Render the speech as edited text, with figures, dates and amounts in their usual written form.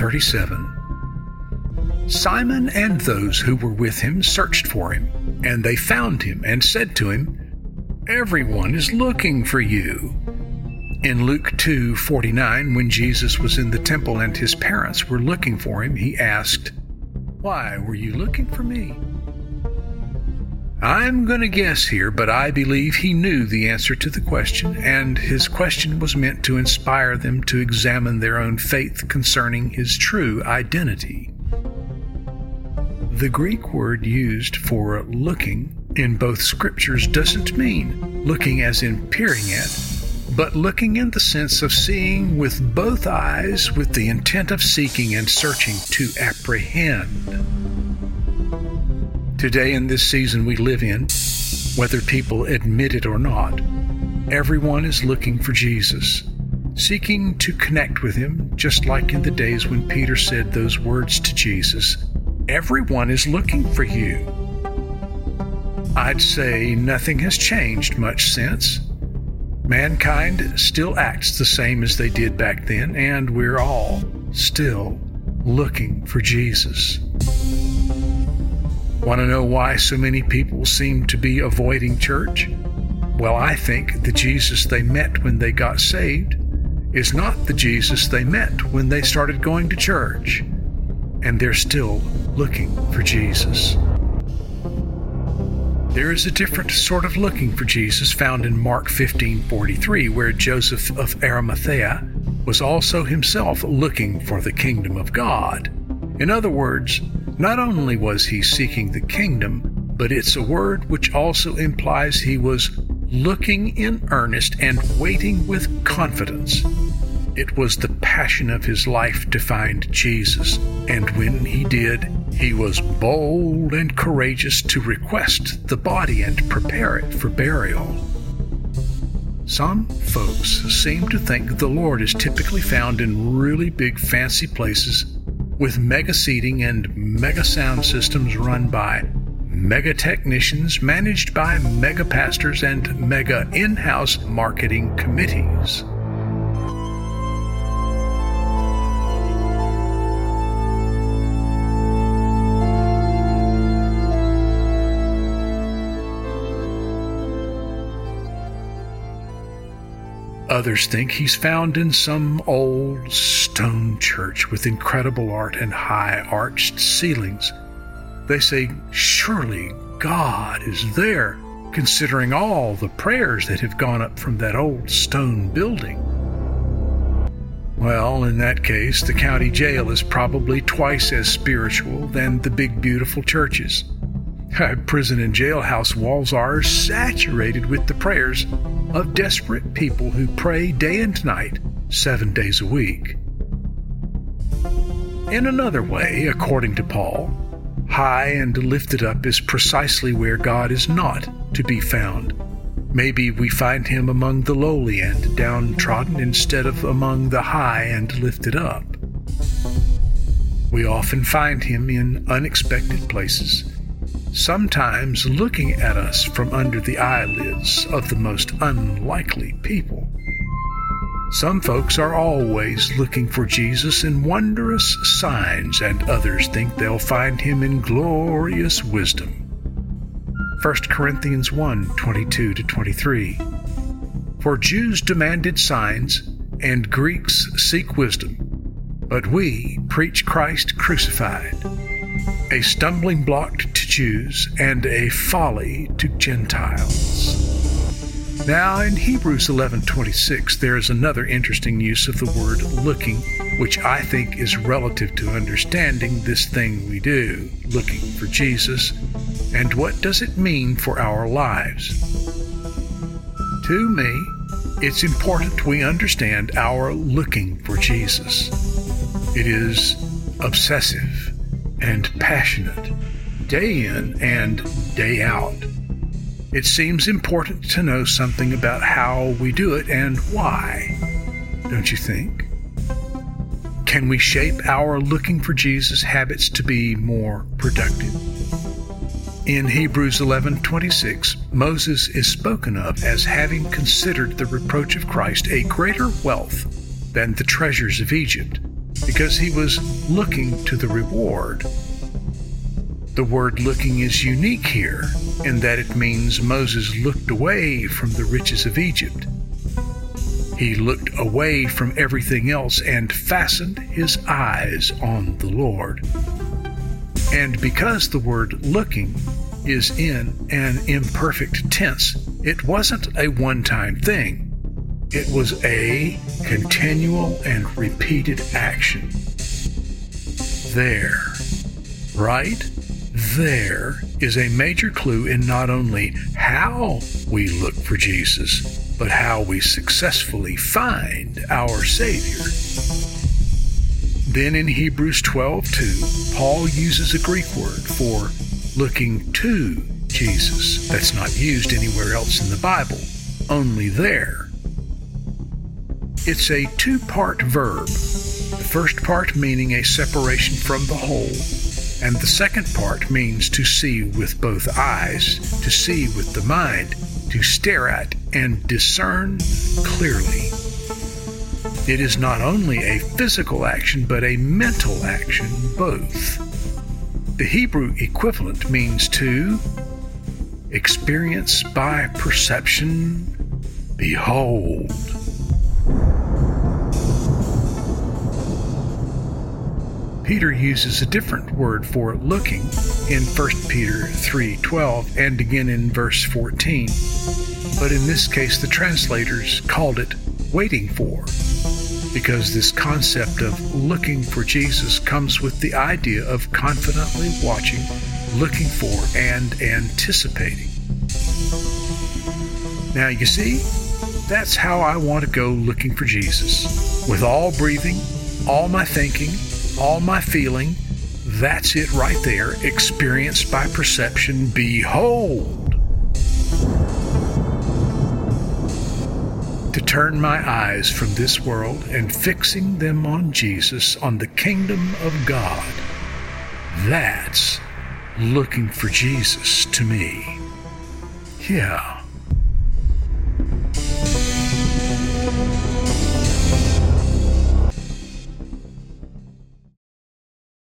37. Simon and those who were with him searched for him, and they found him and said to him, "Everyone is looking for you." In Luke 2:49, when Jesus was in the temple and his parents were looking for him, he asked, "Why were you looking for me?" I'm going to guess here, but I believe he knew the answer to the question, and his question was meant to inspire them to examine their own faith concerning his true identity. The Greek word used for looking in both scriptures doesn't mean looking as in peering at, but looking in the sense of seeing with both eyes with the intent of seeking and searching to apprehend. Today in this season we live in, whether people admit it or not, everyone is looking for Jesus, seeking to connect with him, just like in the days when Peter said those words to Jesus, "Everyone is looking for you." I'd say nothing has changed much since. Mankind still acts the same as they did back then, and we're all still looking for Jesus. Want to know why so many people seem to be avoiding church? Well, I think the Jesus they met when they got saved is not the Jesus they met when they started going to church, and they're still looking for Jesus. There is a different sort of looking for Jesus found in Mark 15:43, where Joseph of Arimathea was also himself looking for the kingdom of God. In other words, not only was he seeking the kingdom, but it's a word which also implies he was looking in earnest and waiting with confidence. It was the passion of his life to find Jesus, and when he did, he was bold and courageous to request the body and prepare it for burial. Some folks seem to think the Lord is typically found in really big fancy places with mega seating and mega sound systems run by mega technicians, managed by mega pastors and mega in-house marketing committees. Others think he's found in some old stone church with incredible art and high arched ceilings. They say, surely God is there, considering all the prayers that have gone up from that old stone building. Well, in that case, the county jail is probably twice as spiritual than the big, beautiful churches. Prison and jailhouse walls are saturated with the prayers of desperate people who pray day and night, 7 days a week. In another way, according to Paul, high and lifted up is precisely where God is not to be found. Maybe we find him among the lowly and downtrodden instead of among the high and lifted up. We often find him in unexpected places, sometimes looking at us from under the eyelids of the most unlikely people. Some folks are always looking for Jesus in wondrous signs, and others think they'll find him in glorious wisdom. 1 Corinthians 1:22-23. For Jews demanded signs, and Greeks seek wisdom, but we preach Christ crucified, a stumbling block to Jews and a folly to Gentiles. Now, in Hebrews 11:26, there is another interesting use of the word looking, which I think is relative to understanding this thing we do, looking for Jesus, and what does it mean for our lives. To me, it's important we understand our looking for Jesus. It is obsessive and passionate, day in and day out. It seems important to know something about how we do it and why, don't you think? Can we shape our looking for Jesus habits to be more productive? In Hebrews 11:26, Moses is spoken of as having considered the reproach of Christ a greater wealth than the treasures of Egypt, because he was looking to the reward. The word looking is unique here in that it means Moses looked away from the riches of Egypt. He looked away from everything else and fastened his eyes on the Lord. And because the word looking is in an imperfect tense, it wasn't a one-time thing. It was a continual and repeated action. There, right there, is a major clue in not only how we look for Jesus, but how we successfully find our Savior. Then in Hebrews 12:2, Paul uses a Greek word for looking to Jesus that's not used anywhere else in the Bible, only there. It's a two-part verb, the first part meaning a separation from the whole, and the second part means to see with both eyes, to see with the mind, to stare at and discern clearly. It is not only a physical action, but a mental action, both. The Hebrew equivalent means to experience by perception, behold. Peter uses a different word for looking in 1 Peter 3:12 and again in verse 14. But in this case, the translators called it waiting for, because this concept of looking for Jesus comes with the idea of confidently watching, looking for, and anticipating. Now you see, that's how I want to go looking for Jesus. With all breathing, all my thinking, all my feeling, that's it right there, experienced by perception, behold. To turn my eyes from this world and fixing them on Jesus, on the kingdom of God, that's looking for Jesus to me. Yeah.